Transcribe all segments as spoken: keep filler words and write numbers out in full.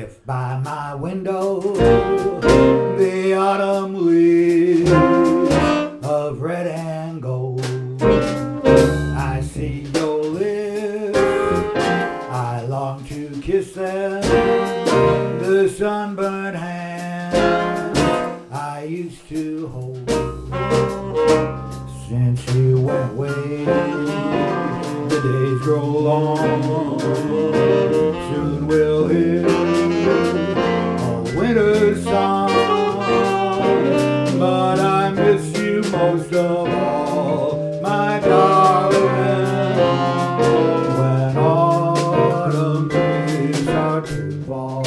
If by my window the autumn leaves of red and gold, I see your lips, I long to kiss them, the sunburned hands I used to hold. Since you went away, the days grow long, soon we'll hear a winter song, but I miss you most of all, my darling, when autumn leaves start to fall.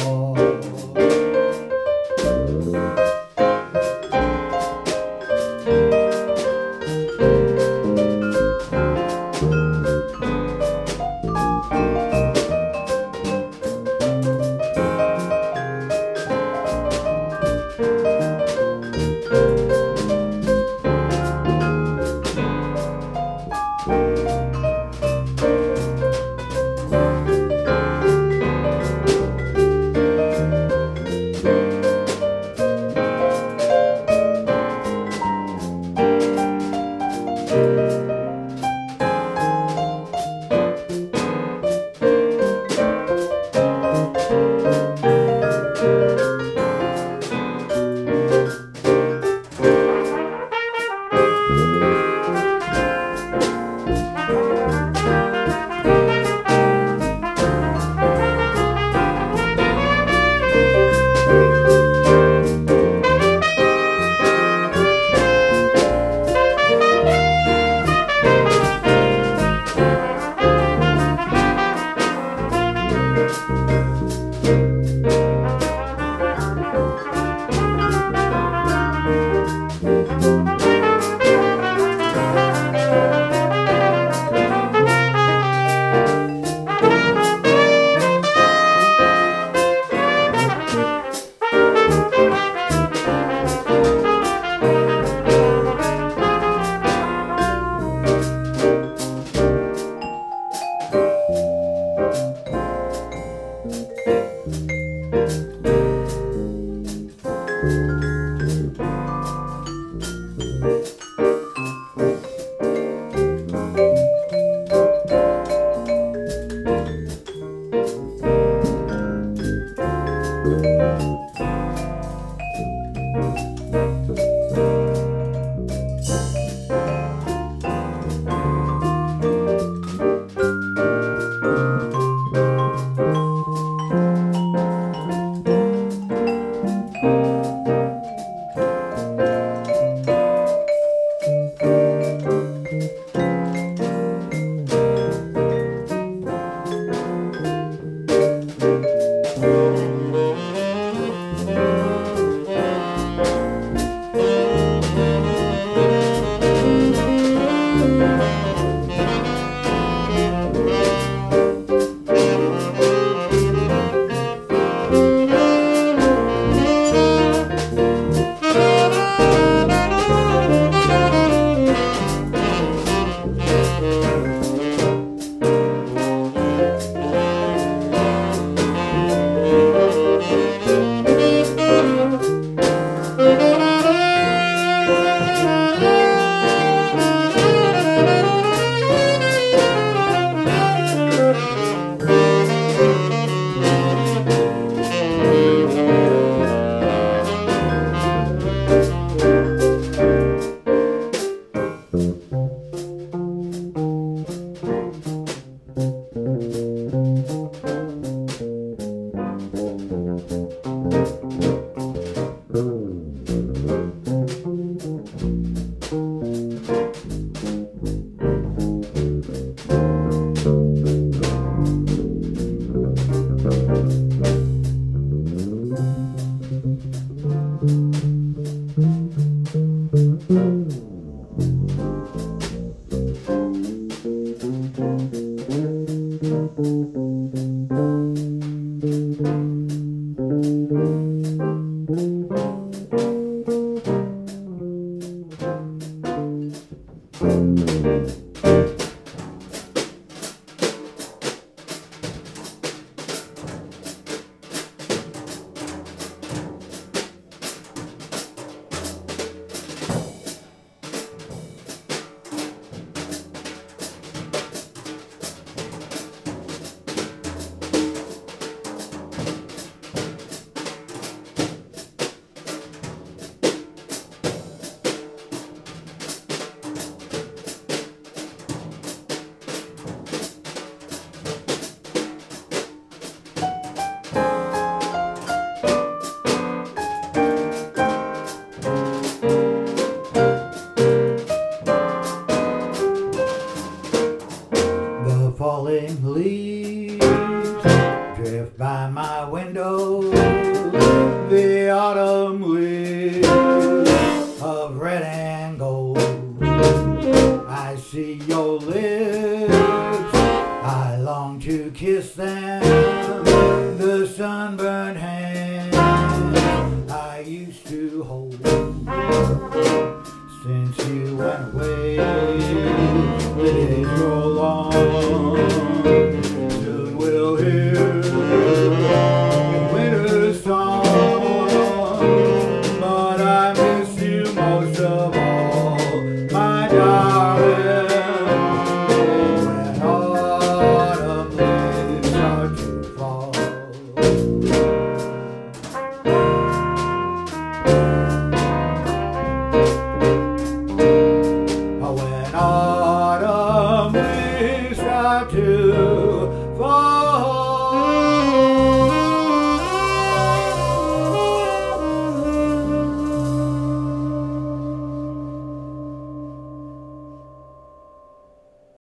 window, the autumn leaves of red and gold. I see your lips, I long to kiss them, the sunburned hands